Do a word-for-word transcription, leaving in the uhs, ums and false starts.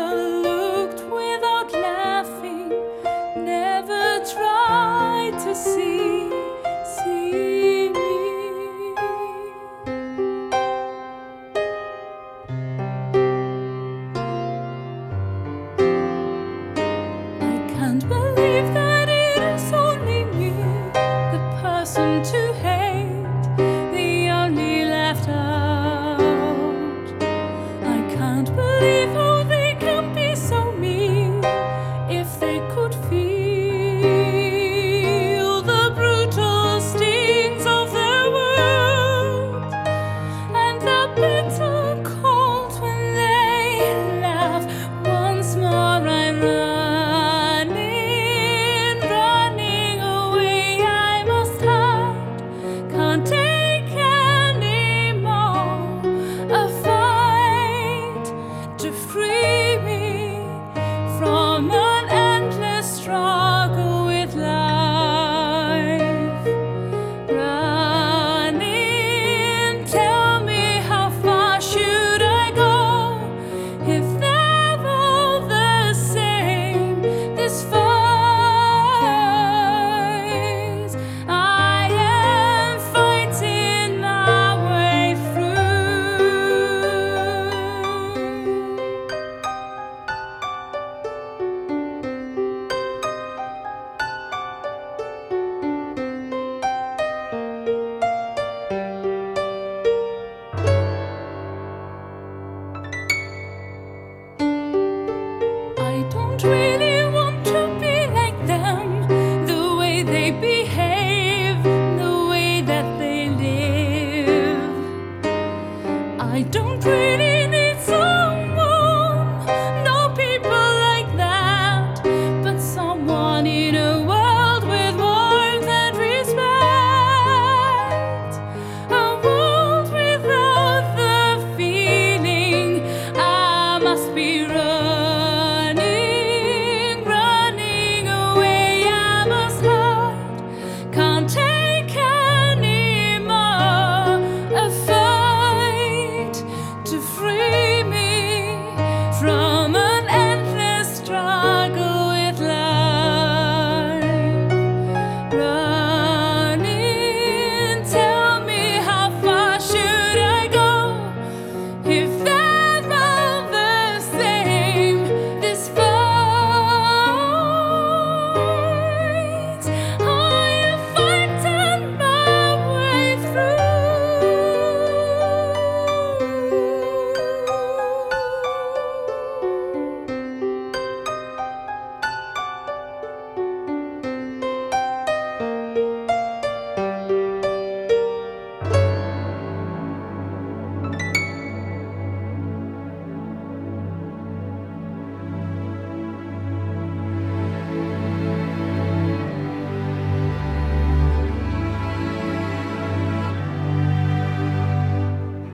looked without laughing, never tried to see, see me. I can't believe that it is only me, the person to hate, the only left out. I can't believe how they can be so mean. If they could feel the brutal stings of their words and the bitter cold when they laugh, once more I'm running, running away. I must hide, can't take any more. A fight to free me from an endless struggle with life. Running, tell me how far should I go if they're all the same? This fight I am fighting my way through. I don't really